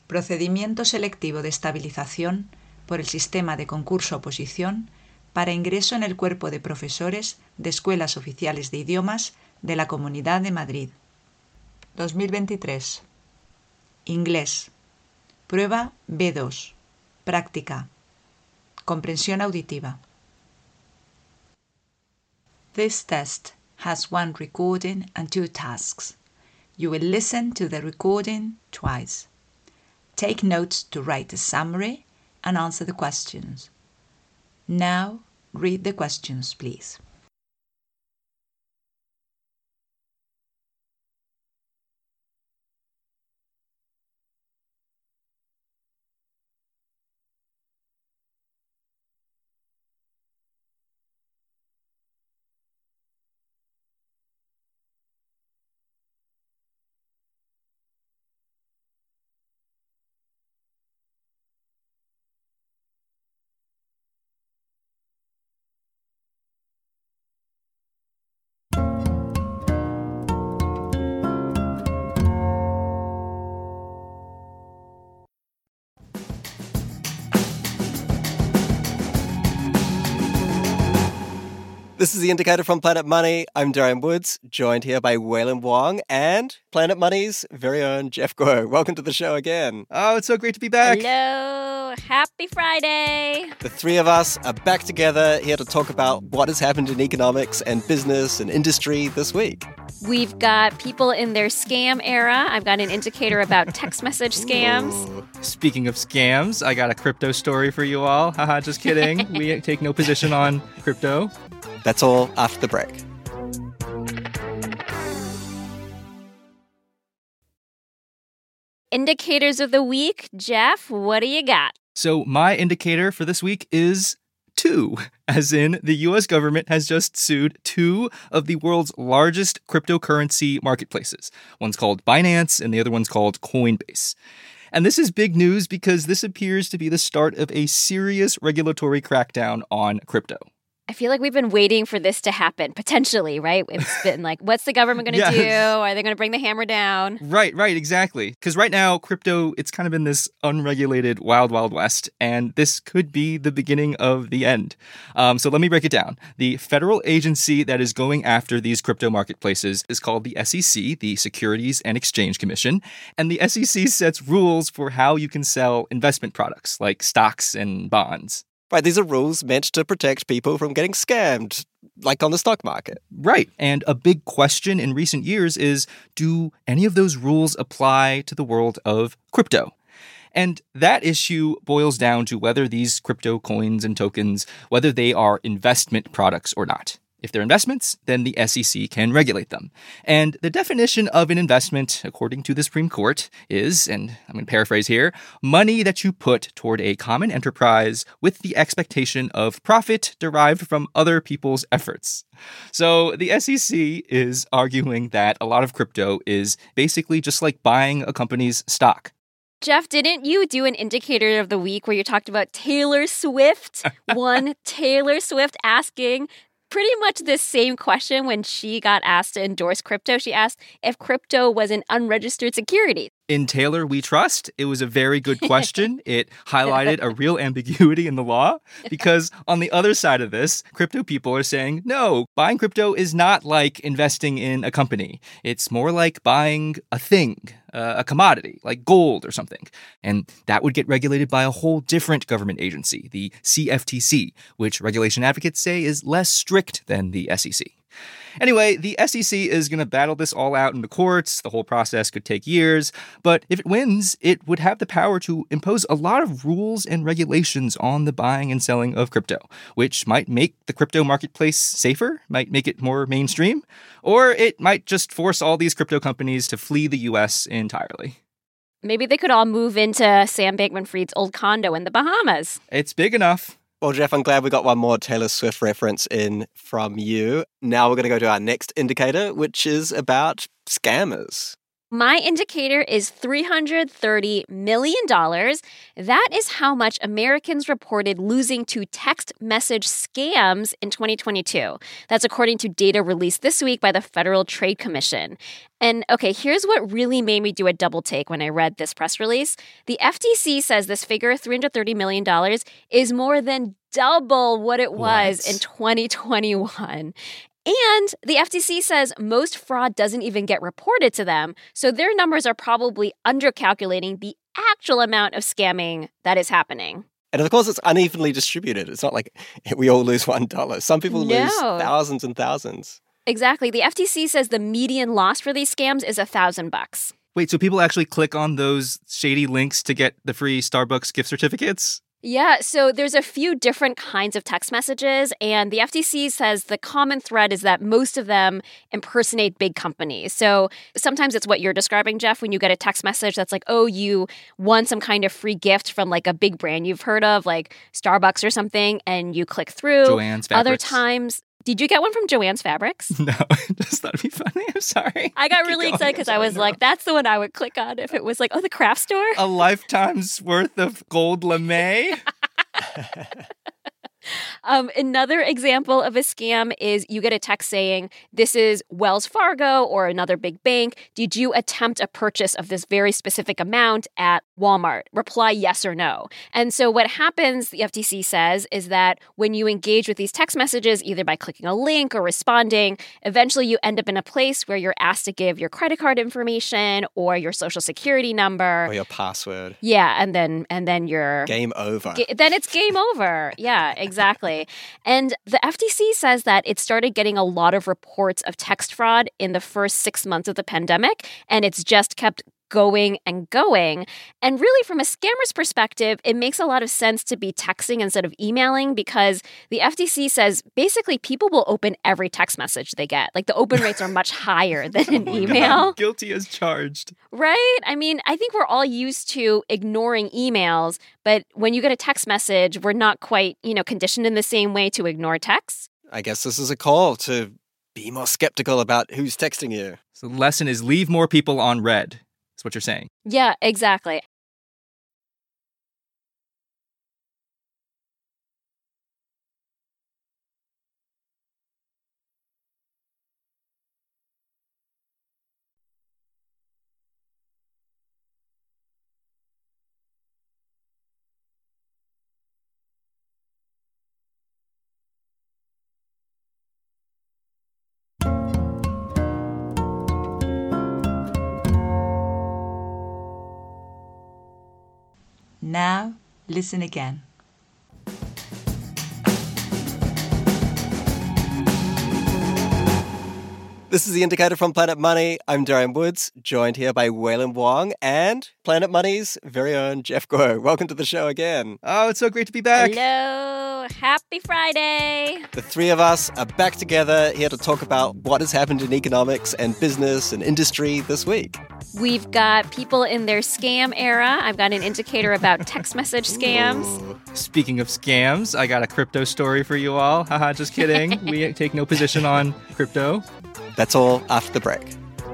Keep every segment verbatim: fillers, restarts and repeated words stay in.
Procedimiento selectivo de estabilización por el sistema de concurso-oposición para ingreso en el cuerpo de profesores de escuelas oficiales de idiomas de la Comunidad de Madrid. dos mil veintitrés. Inglés. Prueba B dos. Práctica. Comprensión auditiva. This test has one recording and two tasks. You will listen to the recording twice. Take notes to write a summary and answer the questions. Now, read the questions, please. This is The Indicator from Planet Money. I'm Darian Woods, joined here by Waylon Wong and Planet Money's very own Jeff Guo. Welcome to the show again. Oh, it's so great to be back. Hello. Happy Friday. The three of us are back together here to talk about what has happened in economics and business and industry this week. We've got people in their scam era. I've got an indicator about text message scams. Ooh. Speaking of scams, I got a crypto story for you all. Haha, just kidding. We take no position on crypto. That's all after the break. Indicators of the week. Jeff, what do you got? So my indicator for this week is two, as in the U S government has just sued two of the world's largest cryptocurrency marketplaces. One's called Binance and the other one's called Coinbase. And this is big news because this appears to be the start of a serious regulatory crackdown on crypto. I feel like we've been waiting for this to happen, potentially, right? It's been like, what's the government going to yes. do? Are they going to bring the hammer down? Right, right, exactly. Because right now, crypto, it's kind of in this unregulated wild, wild west, and this could be the beginning of the end. Um, so let me break it down. The federal agency that is going after these crypto marketplaces is called the S E C, the Securities and Exchange Commission, and the S E C sets rules for how you can sell investment products like stocks and bonds. Right, these are rules meant to protect people from getting scammed, like on the stock market. Right, and a big question in recent years is, do any of those rules apply to the world of crypto? And that issue boils down to whether these crypto coins and tokens, whether they are investment products or not. If they're investments, then the S E C can regulate them. And the definition of an investment, according to the Supreme Court, is, and I'm going to paraphrase here, money that you put toward a common enterprise with the expectation of profit derived from other people's efforts. So the S E C is arguing that a lot of crypto is basically just like buying a company's stock. Jeff, didn't you do an indicator of the week where you talked about Taylor Swift? One Taylor Swift asking pretty much this same question when she got asked to endorse crypto. She asked if crypto was an unregistered security. In Taylor We Trust, it was a very good question. It highlighted a real ambiguity in the law because on the other side of this, crypto people are saying, no, buying crypto is not like investing in a company. It's more like buying a thing, uh, a commodity, like gold or something. And that would get regulated by a whole different government agency, the C F T C, which regulation advocates say is less strict than the S E C. Anyway, the S E C is going to battle this all out in the courts. The whole process could take years. But if it wins, it would have the power to impose a lot of rules and regulations on the buying and selling of crypto, which might make the crypto marketplace safer, might make it more mainstream, or it might just force all these crypto companies to flee the U S entirely. Maybe they could all move into Sam Bankman-Fried's old condo in the Bahamas. It's big enough. Well, Jeff, I'm glad we got one more Taylor Swift reference in from you. Now we're going to go to our next indicator, which is about scammers. My indicator is three hundred thirty million dollars. That is how much Americans reported losing to text message scams in twenty twenty-two. That's according to data released this week by the Federal Trade Commission. And okay, here's what really made me do a double take when I read this press release. The F T C says this figure, three hundred thirty million dollars, is more than double what it was What? in twenty twenty-one. And the F T C says most fraud doesn't even get reported to them, so their numbers are probably undercalculating the actual amount of scamming that is happening. And of course, it's unevenly distributed. It's not like we all lose one dollar. Some people No. lose thousands and thousands. Exactly. The F T C says the median loss for these scams is a thousand bucks. Wait, so people actually click on those shady links to get the free Starbucks gift certificates? Yeah, so there's a few different kinds of text messages, and the F T C says the common thread is that most of them impersonate big companies. So sometimes it's what you're describing, Jeff, when you get a text message that's like, oh, you won some kind of free gift from like a big brand you've heard of, like Starbucks or something, and you click through. Joann's Fabrics. Other times, did you get one from Joann's Fabrics? No, I just thought it'd be funny. I'm sorry. I got Keep really going. excited because I was No. like, that's the one I would click on if it was like, oh, the craft store. A lifetime's worth of gold lame? Um, another example of a scam is you get a text saying, this is Wells Fargo or another big bank. Did you attempt a purchase of this very specific amount at Walmart? Reply yes or no. And so what happens, the F T C says, is that when you engage with these text messages, either by clicking a link or responding, eventually you end up in a place where you're asked to give your credit card information or your social security number. Or your password. Yeah, and then and then you're Game over. Ga- then it's game over. Yeah, exactly. And the F T C says that it started getting a lot of reports of text fraud in the first six months of the pandemic, and it's just kept going and going. And really, from a scammer's perspective, it makes a lot of sense to be texting instead of emailing because the F T C says basically people will open every text message they get. Like the open rates are much higher than an Oh my email. God, guilty as charged. Right? I mean, I think we're all used to ignoring emails, but when you get a text message, we're not quite, you know, conditioned in the same way to ignore texts. I guess this is a call to be more skeptical about who's texting you. So the lesson is leave more people on red. That's what you're saying. Yeah, exactly. Now, listen again. This is The Indicator from Planet Money. I'm Darian Woods, joined here by Wailin Wong and Planet Money's very own Jeff Guo. Welcome to the show again. Oh, it's so great to be back. Hello. Happy Friday. The three of us are back together here to talk about what has happened in economics and business and industry this week. We've got people in their scam era. I've got an indicator about text message scams. Ooh. Speaking of scams, I got a crypto story for you all. Haha, just kidding. We take no position on crypto. That's all after the break.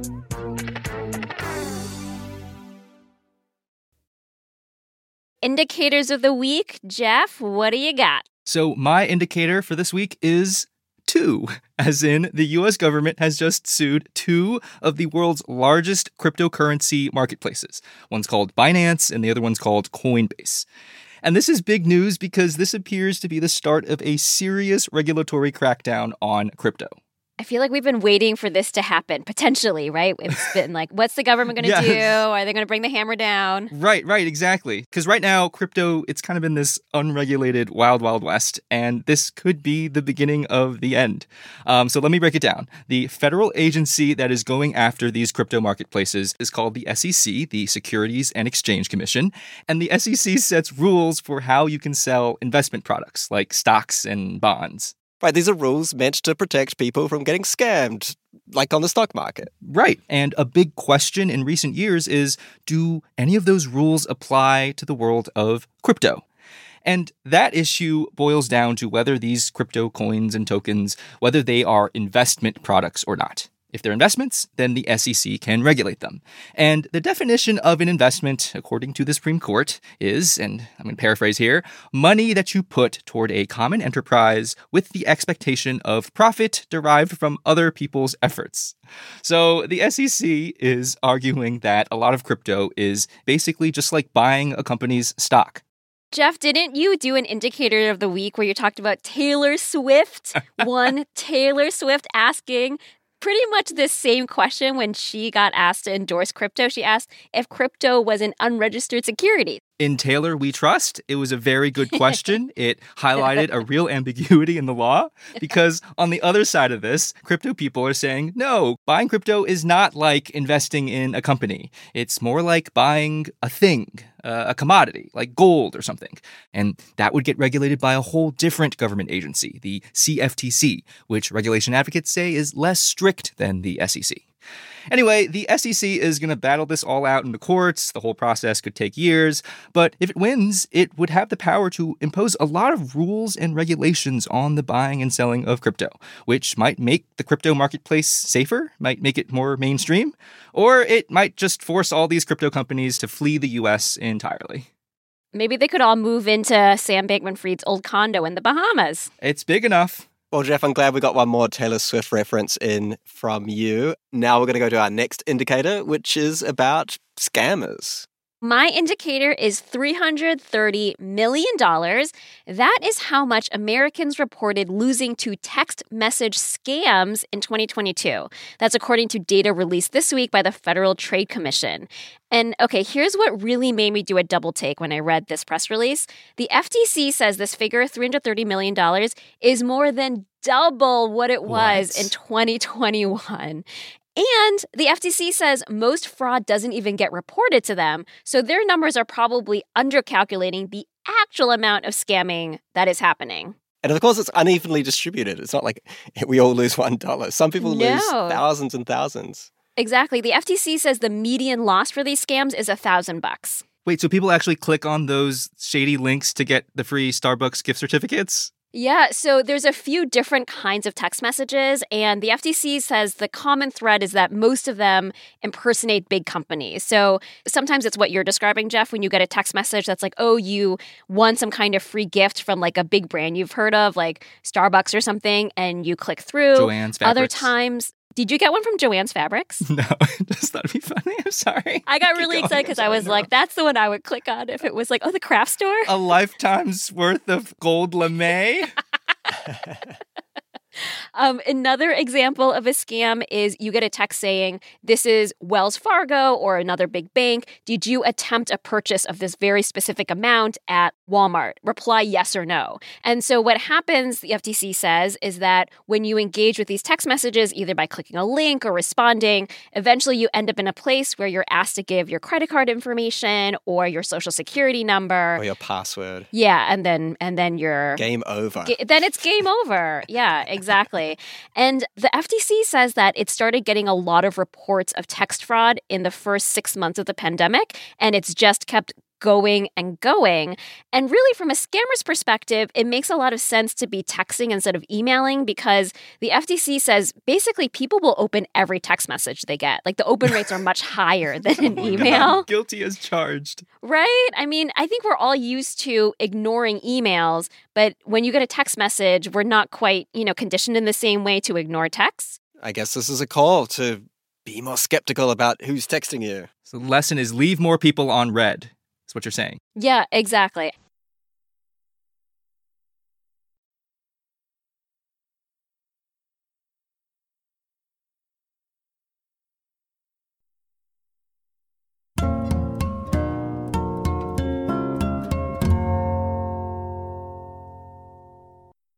Indicators of the week. Jeff, what do you got? So my indicator for this week is two, as in the U S government has just sued two of the world's largest cryptocurrency marketplaces. One's called Binance and the other one's called Coinbase. And this is big news because this appears to be the start of a serious regulatory crackdown on crypto. I feel like we've been waiting for this to happen, potentially, right? It's been like, what's the government going to Yes. do? Are they going to bring the hammer down? Right, right, exactly. Because right now, crypto, it's kind of in this unregulated wild, wild west, and this could be the beginning of the end. Um, so let me break it down. The federal agency that is going after these crypto marketplaces is called the S E C, the Securities and Exchange Commission, and the S E C sets rules for how you can sell investment products like stocks and bonds. Right, these are rules meant to protect people from getting scammed, like on the stock market. Right. And a big question in recent years is, do any of those rules apply to the world of crypto? And that issue boils down to whether these crypto coins and tokens, whether they are investment products or not. If they're investments, then the S E C can regulate them. And the definition of an investment, according to the Supreme Court, is, and I'm going to paraphrase here, money that you put toward a common enterprise with the expectation of profit derived from other people's efforts. So the S E C is arguing that a lot of crypto is basically just like buying a company's stock. Jeff, didn't you do an indicator of the week where you talked about Taylor Swift? One Taylor Swift asking pretty much this same question when she got asked to endorse crypto. She asked if crypto was an unregistered security. In Taylor We Trust, it was a very good question. It highlighted a real ambiguity in the law because on the other side of this, crypto people are saying, no, buying crypto is not like investing in a company. It's more like buying a thing, uh, a commodity, like gold or something. And that would get regulated by a whole different government agency, the C F T C, which regulation advocates say is less strict than the S E C. Anyway, the S E C is going to battle this all out in the courts. The whole process could take years. But if it wins, it would have the power to impose a lot of rules and regulations on the buying and selling of crypto, which might make the crypto marketplace safer, might make it more mainstream, or it might just force all these crypto companies to flee the U S entirely. Maybe they could all move into Sam Bankman-Fried's old condo in the Bahamas. It's big enough. Well, Jeff, I'm glad we got one more Taylor Swift reference in from you. Now we're going to go to our next indicator, which is about scammers. My indicator is three hundred thirty million dollars. That is how much Americans reported losing to text message scams in twenty twenty-two. That's according to data released this week by the Federal Trade Commission. And okay, here's what really made me do a double take when I read this press release. The F T C says this figure, three hundred thirty million dollars, is more than double what it was What? in twenty twenty-one. And the F T C says most fraud doesn't even get reported to them, so their numbers are probably undercalculating the actual amount of scamming that is happening. And of course, it's unevenly distributed. It's not like we all lose one dollar. Some people No. lose thousands and thousands. Exactly. The F T C says the median loss for these scams is a thousand bucks. Wait, so people actually click on those shady links to get the free Starbucks gift certificates? Yeah, so there's a few different kinds of text messages, and the F T C says the common thread is that most of them impersonate big companies. So sometimes it's what you're describing, Jeff, when you get a text message that's like, oh, you won some kind of free gift from like a big brand you've heard of, like Starbucks or something, and you click through. Joann's Fabrics. Other times... Did you get one from Joann's Fabrics? No, I just thought it'd be funny. I'm sorry. I got Keep really going. excited because I was No. like, that's the one I would click on if it was like, oh, the craft store? A lifetime's worth of gold lame. Um, another example of a scam is you get a text saying, this is Wells Fargo or another big bank. Did you attempt a purchase of this very specific amount at Walmart? Reply yes or no. And so what happens, the F T C says, is that when you engage with these text messages, either by clicking a link or responding, eventually you end up in a place where you're asked to give your credit card information or your social security number. Or your password. Yeah, and then and then you're... Game over. Ga- then it's game over. Yeah, exactly. And the F T C says that it started getting a lot of reports of text fraud in the first six months of the pandemic, and it's just kept going and going. And really, from a scammer's perspective, it makes a lot of sense to be texting instead of emailing because the F T C says basically people will open every text message they get. Like the open rates are much higher than an email. Guilty as charged. Right? I mean, I think we're all used to ignoring emails, but when you get a text message, we're not quite, you know, conditioned in the same way to ignore texts. I guess this is a call to be more skeptical about who's texting you. So the lesson is leave more people on red. That's what you're saying. Yeah, exactly.